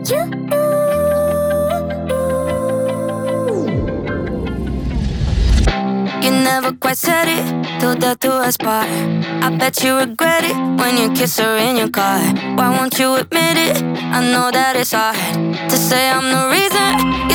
You never quite said it, till death do us part. I bet you regret it when you kiss her in your car. Why won't you admit it? I know that it's hard to say I'm the reason